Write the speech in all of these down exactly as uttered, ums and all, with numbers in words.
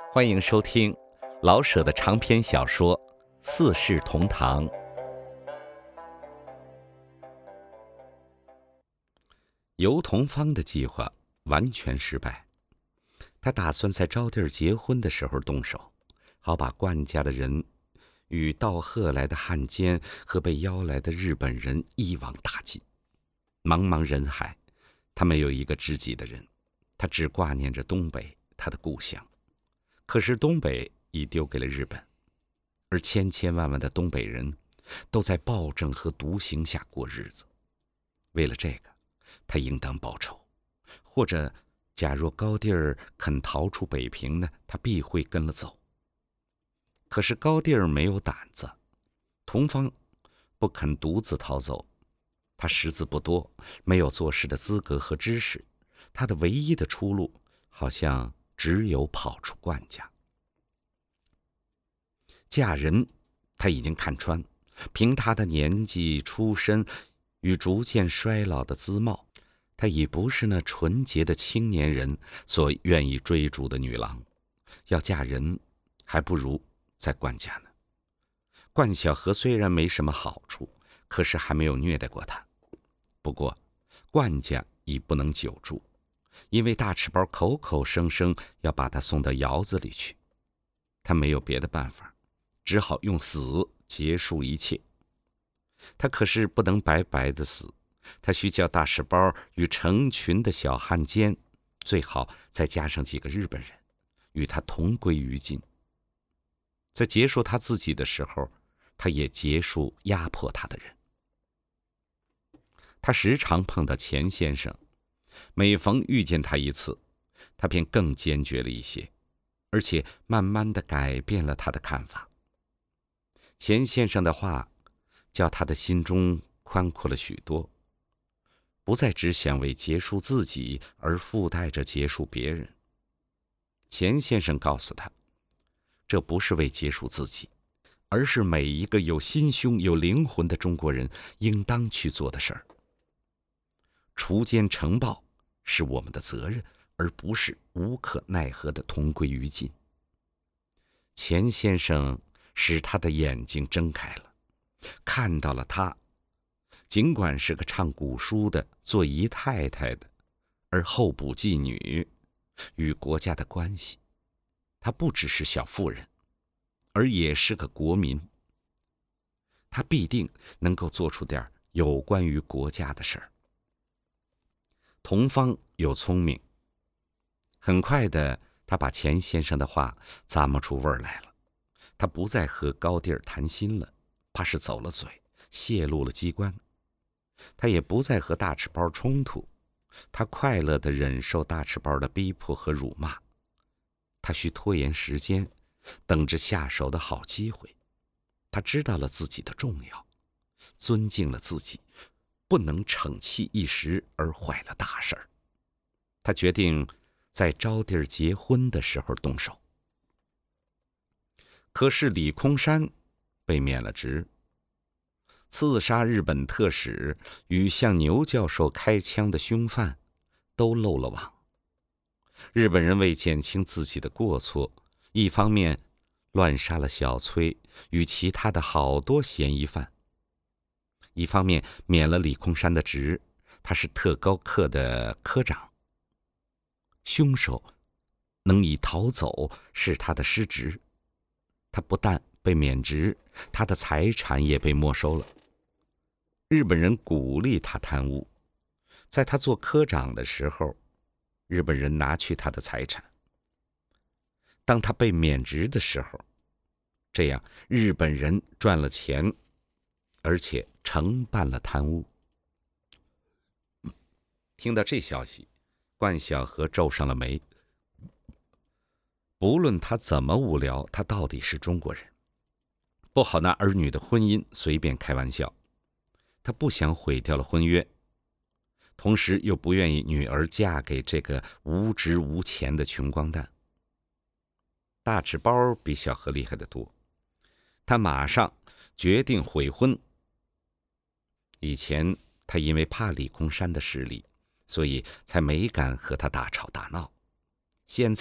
欢迎收听老舍的长篇小说《四世同堂》。尤同芳的计划完全失败，他打算在招娣结婚的时候动手，好把冠家的人与道贺来的汉奸和被邀来的日本人一网打尽。茫茫人海，他没有一个知己的人，他只挂念着东北，他的故乡。可是东北已丢给了日本，而千千万万的东北人都在暴政和独行下过日子。为了这个，他应当报仇，或者假若高第儿肯逃出北平呢，他必会跟了走。可是高第儿没有胆子，同芳不肯独自逃走，他识字不多，没有做事的资格和知识，他的唯一的出路好像只有跑出冠家。嫁人他已经看穿，凭他的年纪出身与逐渐衰老的姿貌，他已不是那纯洁的青年人所愿意追逐的女郎。要嫁人还不如在冠家呢。冠晓荷虽然没什么好处，可是还没有虐待过他。不过冠家已不能久住，因为大赤包口口声声要把他送到窑子里去，他没有别的办法，只好用死结束一切。他可是不能白白的死，他需叫大赤包与成群的小汉奸，最好再加上几个日本人，与他同归于尽。在结束他自己的时候，他也结束压迫他的人。他时常碰到钱先生，每逢遇见他一次，他便更坚决了一些，而且慢慢地改变了他的看法。钱先生的话叫他的心中宽阔了许多，不再只想为结束自己而附带着结束别人。钱先生告诉他，这不是为结束自己，而是每一个有心胸有灵魂的中国人应当去做的事儿。除奸成暴是我们的责任，而不是无可奈何的同归于尽。钱先生使他的眼睛睁开了，看到了他尽管是个唱古书的，做姨太太的，而候补妓女与国家的关系。他不只是小妇人，而也是个国民。他必定能够做出点有关于国家的事儿。同芳又聪明，很快的，他把钱先生的话咂摸出味儿来了。他不再和高第儿谈心了，怕是走了嘴，泄露了机关。他也不再和大赤包冲突，他快乐地忍受大赤包的逼迫和辱骂。他需拖延时间，等着下手的好机会。他知道了自己的重要，尊敬了自己，不能逞气一时而坏了大事儿。他决定在招娣结婚的时候动手。可是李空山被免了职，刺杀日本特使与向牛教授开枪的凶犯都漏了网。日本人为减轻自己的过错，一方面乱杀了小崔与其他的好多嫌疑犯，一方面免了李空山的职，他是特高课的科长。凶手能以逃走是他的失职，他不但被免职，他的财产也被没收了。日本人鼓励他贪污，在他做科长的时候，日本人拿去他的财产。当他被免职的时候，这样日本人赚了钱，而且承办了贪污。听到这消息，冠晓荷皱上了眉。不论他怎么无聊，他到底是中国人，不好拿儿女的婚姻随便开玩笑。他不想毁掉了婚约，同时又不愿意女儿嫁给这个无职无钱的穷光蛋。大赤包比小荷厉害得多，他马上决定悔婚。以前他因为怕李空山的势力，所以才没敢和他大吵大闹。现在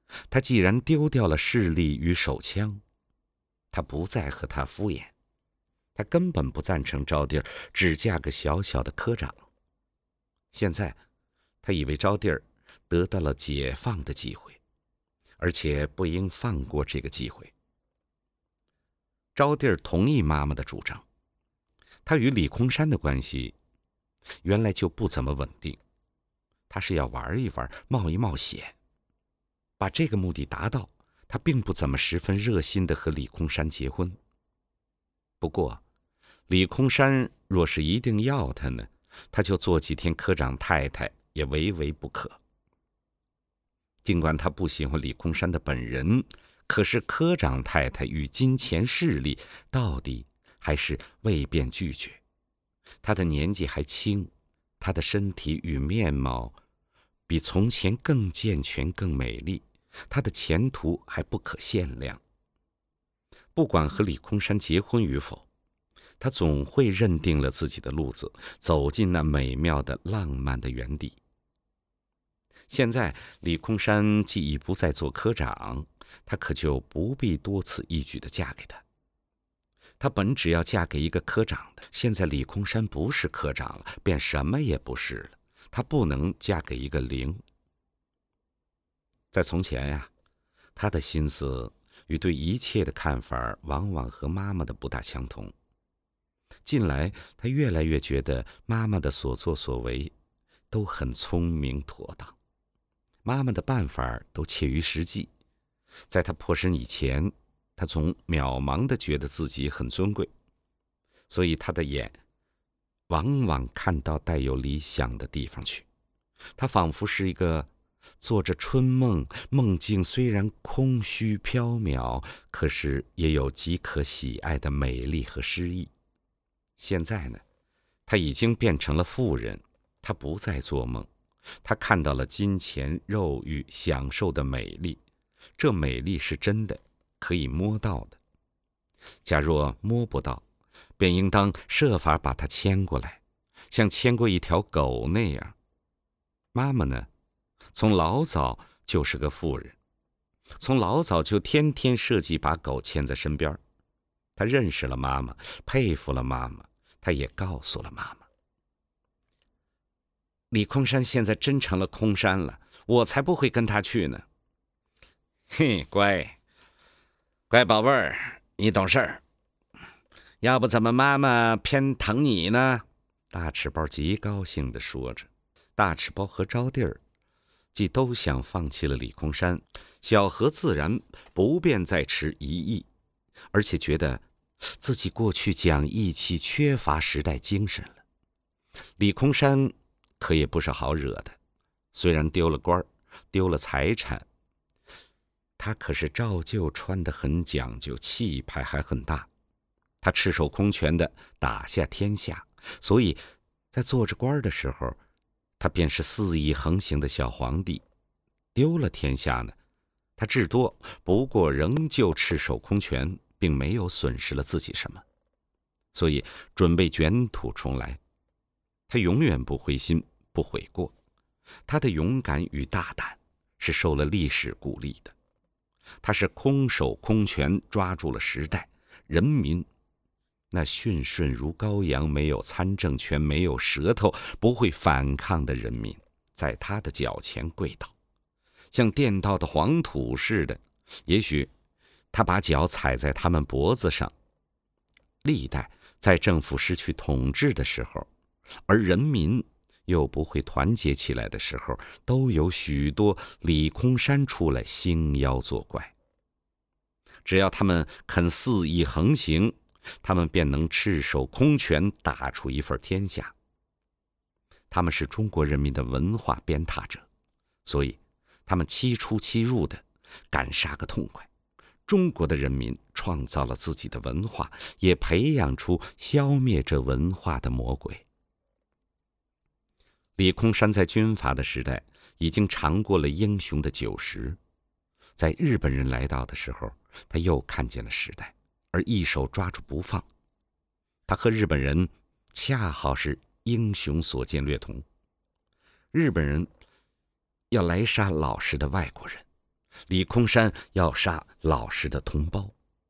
他既然丢掉了势力与手枪，他不再和他敷衍。他根本不赞成招娣只嫁个小小的科长。现在，他以为招娣得到了解放的机会，而且不应放过这个机会。招娣同意妈妈的主张，他与李空山的关系原来就不怎么稳定，他是要玩一玩，冒一冒险。把这个目的达到，他并不怎么十分热心地和李空山结婚。不过，李空山若是一定要他呢，他就做几天科长太太也唯唯不可。尽管他不喜欢李空山的本人，可是科长太太与金钱势力到底还是未便拒绝。他的年纪还轻，他的身体与面貌比从前更健全更美丽，他的前途还不可限量。不管和李空山结婚与否，他总会认定了自己的路子，走进那美妙的浪漫的原地。现在李空山既已不再做科长，他可就不必多此一举地嫁给他。他本只要嫁给一个科长的，现在李空山不是科长了，便什么也不是了。他不能嫁给一个零。在从前呀，他的心思与对一切的看法往往和妈妈的不大相同。近来他越来越觉得妈妈的所作所为都很聪明妥当，妈妈的办法都切于实际。在他破身以前，他总渺茫地觉得自己很尊贵，所以他的眼往往看到带有理想的地方去。他仿佛是一个做着春梦，梦境虽然空虚缥缈，可是也有极可喜爱的美丽和诗意。现在呢，他已经变成了富人，他不再做梦，他看到了金钱、肉欲、享受的美丽，这美丽是真的，可以摸到的。假若摸不到，便应当设法把它牵过来，像牵过一条狗那样。妈妈呢，从老早就是个妇人，从老早就天天设计把狗牵在身边。他认识了妈妈，佩服了妈妈，他也告诉了妈妈。李空山现在真成了空山了，我才不会跟他去呢。嘿，乖，乖宝贝儿，你懂事儿。要不怎么妈妈偏疼你呢？大赤包极高兴地说着。大赤包和招娣儿既都想放弃了李空山，小何自然不便再持一意，而且觉得自己过去讲义气缺乏时代精神了。李空山可也不是好惹的，虽然丢了官儿，丢了财产，他可是照旧穿得很讲究，气派还很大。他赤手空拳地打下天下，所以在做着官的时候，他便是肆意横行的小皇帝。丢了天下呢，他至多不过仍旧赤手空拳，并没有损失了自己什么，所以准备卷土重来。他永远不灰心，不悔过。他的勇敢与大胆是受了历史鼓励的。他是空手空拳抓住了时代，人民那驯顺如羔羊，没有参政权，没有舌头，不会反抗的人民，在他的脚前跪倒，像垫到的黄土似的。也许他把脚踩在他们脖子上。历代在政府失去统治的时候，而人民又不会团结起来的时候，都有许多李空山出来兴妖作怪。只要他们肯肆意横行，他们便能赤手空拳打出一份天下。他们是中国人民的文化鞭挞者，所以他们七出七入的敢杀个痛快。中国的人民创造了自己的文化，也培养出消灭这文化的魔鬼。李空山在军阀的时代已经尝过了英雄的酒食，在日本人来到的时候，他又看见了时代，而一手抓住不放。他和日本人恰好是英雄所见略同。日本人要来杀老实的外国人， 李空山要杀老师的同胞。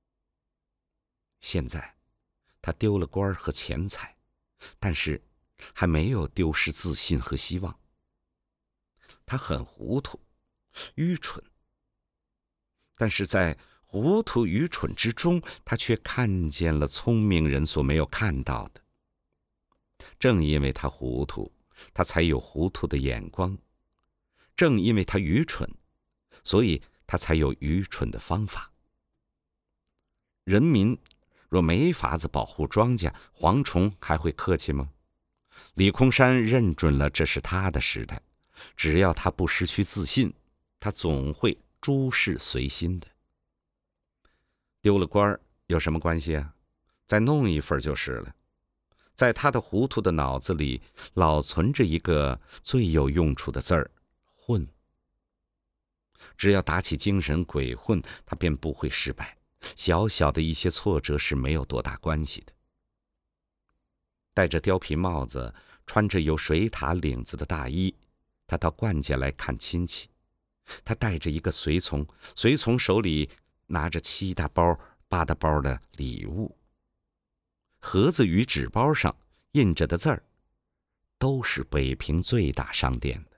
现在他丢了官和钱财，但是还没有丢失自信和希望。他很糊涂愚蠢，但是在糊涂愚蠢之中，他却看见了聪明人所没有看到的。正因为他糊涂，他才有糊涂的眼光；正因为他愚蠢，所以他才有愚蠢的方法。人民若没法子保护庄稼，蝗虫还会客气吗？李空山认准了这是他的时代，只要他不失去自信，他总会诸事随心的。丢了官有什么关系啊？再弄一份就是了。在他的糊涂的脑子里，老存着一个最有用处的字儿——混。只要打起精神鬼混，他便不会失败。小小的一些挫折是没有多大关系的。戴着貂皮帽子，穿着有水獭领子的大衣，他到冠家来看亲戚。他带着一个随从，随从手里拿着七大包八大包的礼物，盒子与纸包上印着的字儿，都是北平最大商店的。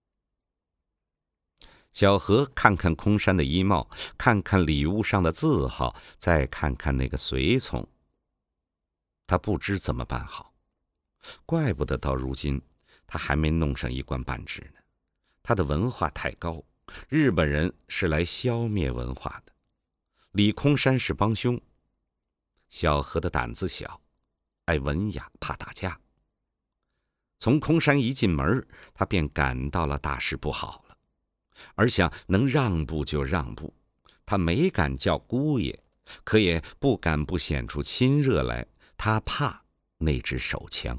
小何看看空山的衣帽，看看礼物上的字号，再看看那个随从，他不知怎么办好。怪不得到如今他还没弄上一官半职呢。他的文化太高，日本人是来消灭文化的，李空山是帮凶。小何的胆子小，爱文雅，怕打架。从空山一进门，他便感到了大事不好了，而想能让步就让步。他没敢叫姑爷，可也不敢不显出亲热来，他怕那支手枪。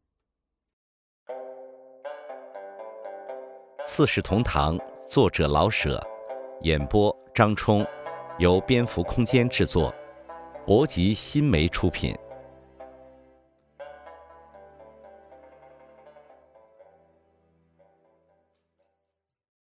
四世同堂，作者老舍，演播张冲，由蝙蝠空间制作，博吉新媒出品。